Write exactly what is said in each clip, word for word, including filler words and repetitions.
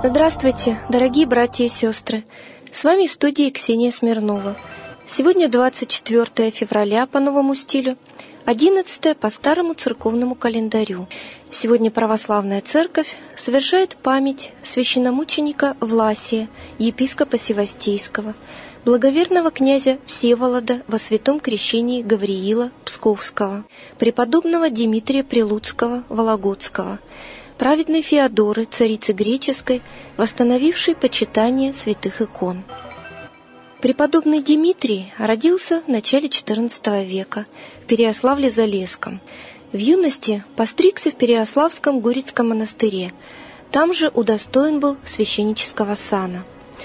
Здравствуйте, дорогие братья и сестры! С вами в студии Ксения Смирнова. Сегодня двадцать четвёртое февраля по новому стилю, одиннадцатое по старому церковному календарю. Сегодня православная церковь совершает память священномученика Власия, епископа Севастейского, благоверного князя Всеволода во святом крещении Гавриила Псковского, преподобного Димитрия Прилуцкого Вологодского, праведной Феодоры, царицы греческой, восстановившей почитание святых икон. Преподобный Димитрий родился в начале четырнадцатого века в Переяславле-Залесском. В юности постригся в Переяславском Гурицком монастыре. Там же удостоен был священнического сана.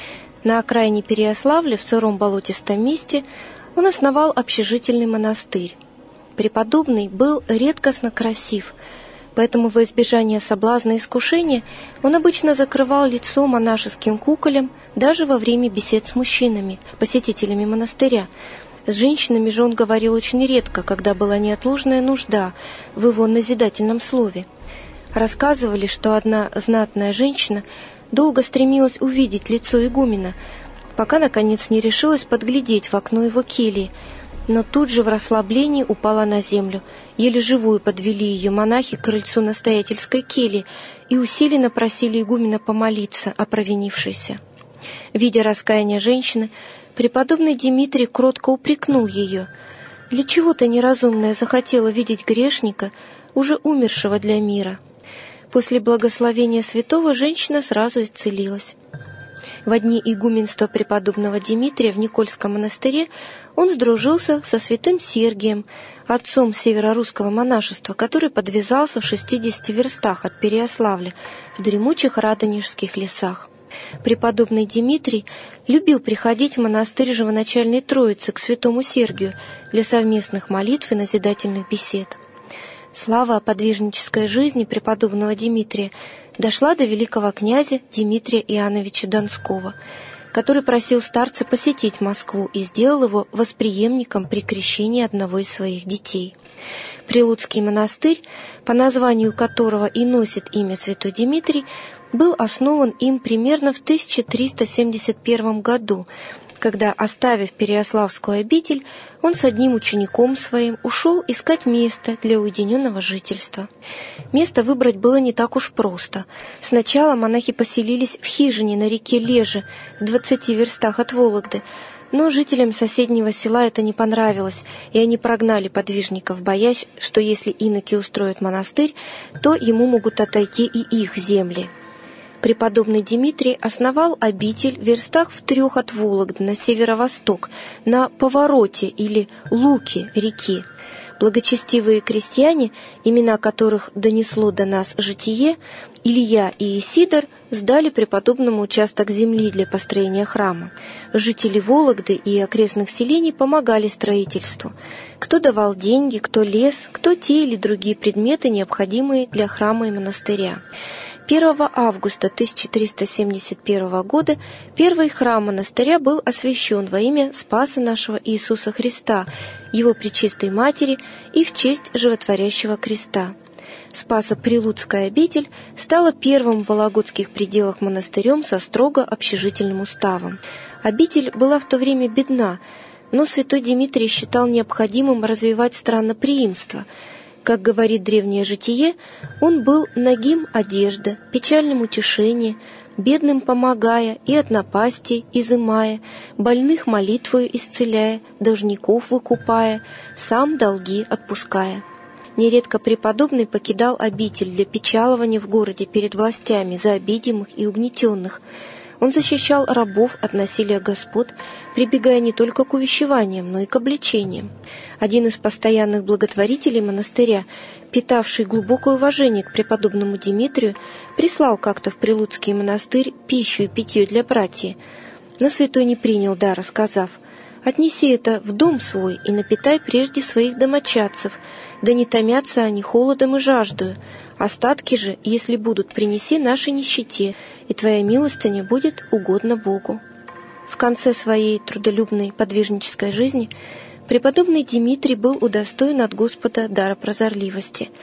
На окраине Переяславля, в сыром болотистом месте, он основал общежительный монастырь. Преподобный был редкостно красив, поэтому во избежание соблазна и искушения он обычно закрывал лицо монашеским куколем даже во время бесед с мужчинами, посетителями монастыря. С женщинами же он говорил очень редко, когда была неотложная нужда в его назидательном слове. Рассказывали, что одна знатная женщина долго стремилась увидеть лицо игумена, пока, наконец, не решилась подглядеть в окно его кельи, но тут же в расслаблении упала на землю. Еле живую подвели ее монахи к крыльцу настоятельской кельи и усиленно просили игумена помолиться о провинившейся. Видя раскаяние женщины, преподобный Димитрий кротко упрекнул ее: «Для чего ты, неразумная, захотела видеть грешника, уже умершего для мира?» После благословения святого женщина сразу исцелилась. В дни игуменства преподобного Димитрия в Никольском монастыре он сдружился со святым Сергием, отцом северорусского монашества, который подвязался в шестидесяти верстах от Переяславля, в дремучих радонежских лесах. Преподобный Димитрий любил приходить в монастырь Живоначальной Троицы к святому Сергию для совместных молитв и назидательных бесед. Слава о подвижнической жизни преподобного Димитрия дошла до великого князя Дмитрия Иоанновича Донского, который просил старца посетить Москву и сделал его восприемником при крещении одного из своих детей. Прилуцкий монастырь, по названию которого и носит имя святой Димитрий, был основан им примерно в тысяча триста семьдесят первом году, когда, оставив Переяславскую обитель, он с одним учеником своим ушел искать место для уединенного жительства. Место выбрать было не так уж просто. Сначала монахи поселились в хижине на реке Леже, в двадцати верстах от Вологды, но жителям соседнего села это не понравилось, и они прогнали подвижников, боясь, что если иноки устроят монастырь, то ему могут отойти и их земли. Преподобный Димитрий основал обитель в верстах в трех от Вологды на северо-восток, на повороте или луке реки. Благочестивые крестьяне, имена которых донесло до нас житие, Илья и Исидор, сдали преподобному участок земли для построения храма. Жители Вологды и окрестных селений помогали строительству. Кто давал деньги, кто лес, кто те или другие предметы, необходимые для храма и монастыря. первого августа тысяча триста семьдесят первого года первый храм монастыря был освящен во имя Спаса нашего Иисуса Христа, Его Пречистой Матери и в честь Животворящего Креста. Спасо-Прилуцкая обитель стала первым в вологодских пределах монастырем со строго общежительным уставом. Обитель была в то время бедна, но святой Димитрий считал необходимым развивать странноприимство. Как говорит древнее житие, он был нагим одежда, печальным утешение, бедным помогая и от напастей изымая, больных молитвою исцеляя, должников выкупая, сам долги отпуская. Нередко преподобный покидал обитель для печалования в городе перед властями за обидимых и угнетенных. Он защищал рабов от насилия господ, прибегая не только к увещеваниям, но и к обличениям. Один из постоянных благотворителей монастыря, питавший глубокое уважение к преподобному Димитрию, прислал как-то в Прилуцкий монастырь пищу и питье для братьев. Но святой не принял дара, сказав: «Отнеси это в дом свой и напитай прежде своих домочадцев, да не томятся они холодом и жаждою. Остатки же, если будут, принеси нашей нищете, и твоя милостыня будет угодна Богу». В конце своей трудолюбной подвижнической жизни преподобный Димитрий был удостоен от Господа дара прозорливости.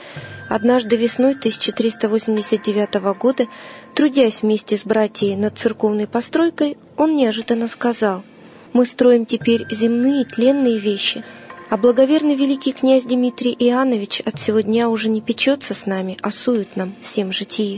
Однажды весной тысяча триста восемьдесят девятого года, трудясь вместе с братьями над церковной постройкой, он неожиданно сказал: «Мы строим теперь земные тленные вещи, а благоверный великий князь Дмитрий Иоаннович от сего дня уже не печется с нами, а сует нам всем житии».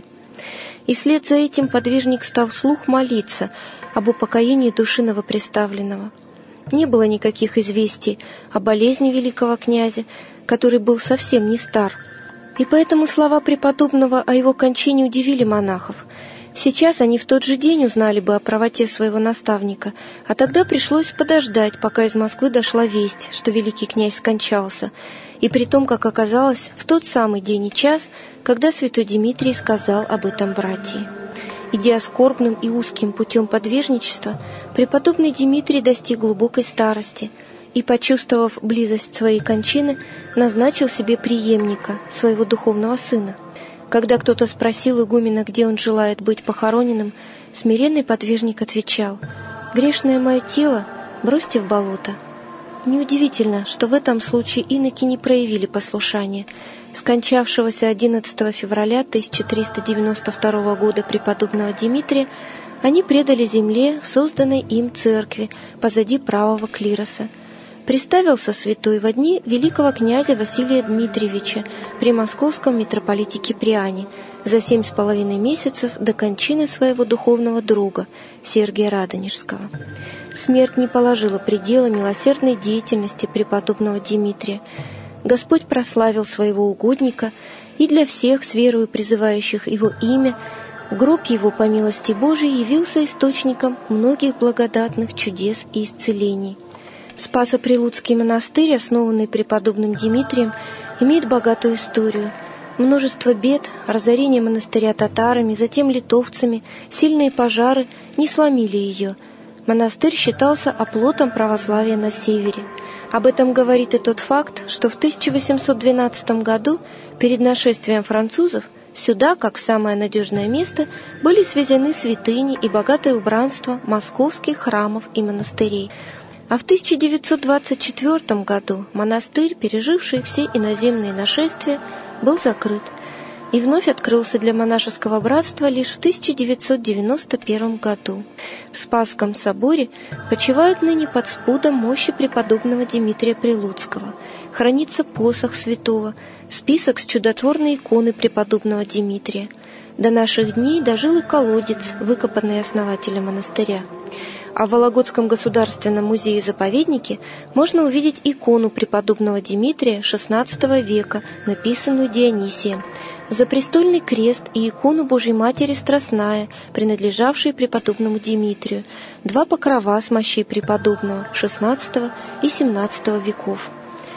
И вслед за этим подвижник стал вслух молиться об упокоении души новоприставленного. Не было никаких известий о болезни великого князя, который был совсем не стар. И поэтому слова преподобного о его кончине удивили монахов. Сейчас они в тот же день узнали бы о правоте своего наставника, а тогда пришлось подождать, пока из Москвы дошла весть, что великий князь скончался, и при том, как оказалось, в тот самый день и час, когда святой Дмитрий сказал об этом братии. Идя скорбным и узким путем подвижничества, преподобный Дмитрий достиг глубокой старости и, почувствовав близость своей кончины, назначил себе преемника, своего духовного сына. Когда кто-то спросил игумена, где он желает быть похороненным, смиренный подвижник отвечал: «Грешное мое тело бросьте в болото». Неудивительно, что в этом случае иноки не проявили послушания. Скончавшегося одиннадцатого февраля тысяча триста девяносто второго года преподобного Дмитрия они предали земле в созданной им церкви позади правого клироса. Приставился святой во дни великого князя Василия Дмитриевича при московском митрополите Киприане за семь с половиной месяцев до кончины своего духовного друга Сергия Радонежского. Смерть не положила предела милосердной деятельности преподобного Дмитрия. Господь прославил своего угодника, и для всех с верою призывающих его имя гроб его по милости Божией явился источником многих благодатных чудес и исцелений. Спасо-Прилуцкий монастырь, основанный преподобным Дмитрием, имеет богатую историю. Множество бед, разорение монастыря татарами, затем литовцами, сильные пожары не сломили ее. Монастырь считался оплотом православия на севере. Об этом говорит и тот факт, что в тысяча восемьсот двенадцатом году, перед нашествием французов, сюда, как в самое надежное место, были свезены святыни и богатое убранство московских храмов и монастырей. А в тысяча девятьсот двадцать четвёртом году монастырь, переживший все иноземные нашествия, был закрыт и вновь открылся для монашеского братства лишь в тысяча девятьсот девяносто первом году. В Спасском соборе почивают ныне под спудом мощи преподобного Дмитрия Прилуцкого. Хранится посох святого, список с чудотворной иконы преподобного Дмитрия. До наших дней дожил и колодец, выкопанный основателем монастыря. А в Вологодском государственном музее-заповеднике можно увидеть икону преподобного Дмитрия шестнадцатого века, написанную Дионисием, запрестольный крест и икону Божьей Матери Страстная, принадлежавшие преподобному Дмитрию, два покрова с мощей преподобного шестнадцатого и семнадцатого веков.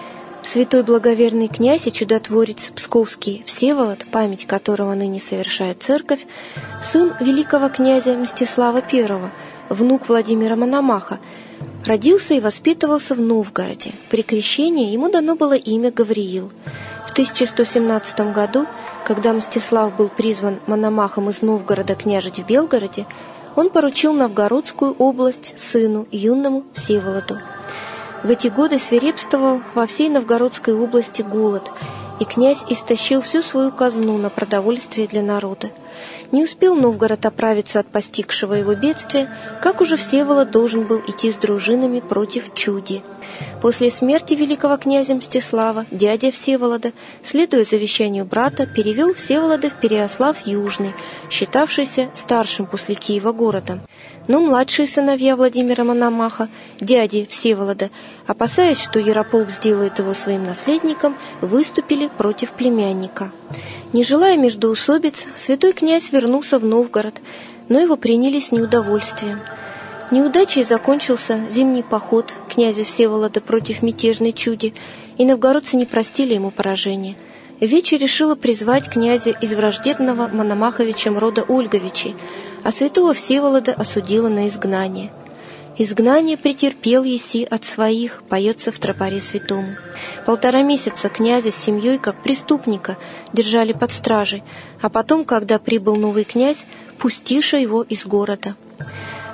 Святой благоверный князь и чудотворец Псковский Всеволод, память которого ныне совершает церковь, сын великого князя Мстислава Первого, внук Владимира Мономаха, родился и воспитывался в Новгороде. При крещении ему дано было имя Гавриил. В тысяча сто семнадцатом году, когда Мстислав был призван Мономахом из Новгорода княжить в Белгороде, он поручил Новгородскую область сыну, юному Всеволоду. В эти годы свирепствовал во всей Новгородской области голод, и князь истощил всю свою казну на продовольствие для народа. Не успел Новгород оправиться от постигшего его бедствия, как уже Всеволод должен был идти с дружинами против Чуди. После смерти великого князя Мстислава дядя Всеволода, следуя завещанию брата, перевел Всеволода в Переяслав Южный, считавшийся старшим после Киева городом. Но младшие сыновья Владимира Мономаха, дяди Всеволода, опасаясь, что Ярополк сделает его своим наследником, выступили против племянника. Не желая междоусобиц, святой князь вернулся в Новгород, но его приняли с неудовольствием. Неудачей закончился зимний поход князя Всеволода против мятежной Чуди, и новгородцы не простили ему поражения. Вече решила призвать князя из враждебного Мономаховичем рода Ольговичей, а святого Всеволода осудила на изгнание. «Изгнание претерпел еси от своих», поется в тропаре святому. Полтора месяца князя с семьей, как преступника, держали под стражей, а потом, когда прибыл новый князь, пустиша его из города. В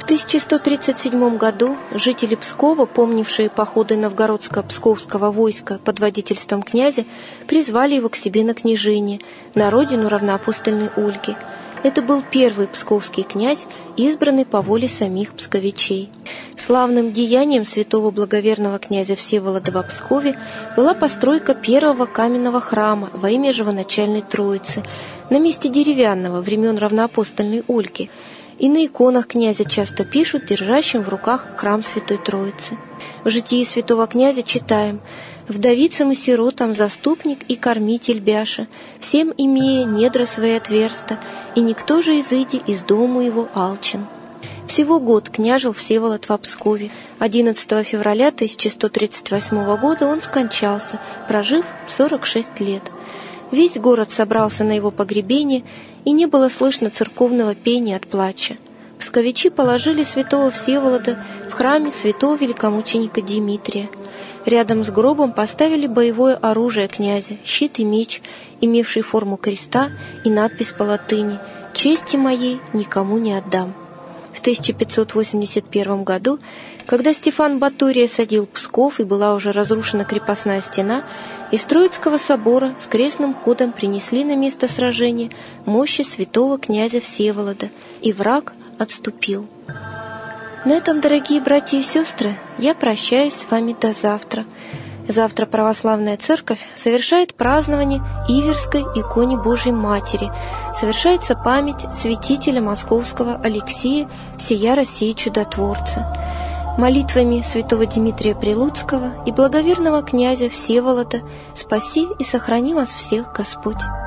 В тысяча сто тридцать седьмом году жители Пскова, помнившие походы новгородско-псковского войска под водительством князя, призвали его к себе на княжение, на родину равноапостольной Ольги. Это был первый псковский князь, избранный по воле самих псковичей. Славным деянием святого благоверного князя Всеволода во Пскове была постройка первого каменного храма во имя Живоначальной Троицы на месте деревянного времен равноапостольной Ольги. И на иконах князя часто пишут держащим в руках храм Святой Троицы. В житии святого князя читаем: «Вдовицам и сиротам заступник и кормитель бяша, всем имея недра свои отверста, и никто же изыди из дому его алчен». Всего год княжил Всеволод во Пскове. одиннадцатого февраля тысяча сто тридцать восьмого года он скончался, прожив сорок шесть лет. Весь город собрался на его погребение, и не было слышно церковного пения от плача. Псковичи положили святого Всеволода в храме святого великомученика Димитрия. Рядом с гробом поставили боевое оружие князя, щит и меч, имевший форму креста, и надпись по латыни «Чести моей никому не отдам». В тысяча пятьсот восемьдесят первом году, когда Стефан Баторий осадил Псков и была уже разрушена крепостная стена, из Троицкого собора с крестным ходом принесли на место сражения мощи святого князя Всеволода, и враг отступил. На этом, дорогие братья и сестры, я прощаюсь с вами до завтра. Завтра Православная Церковь совершает празднование Иверской иконе Божьей Матери, совершается память святителя московского Алексия всея России Чудотворца. Молитвами святого Дмитрия Прилуцкого и благоверного князя Всеволода спаси и сохрани вас всех Господь.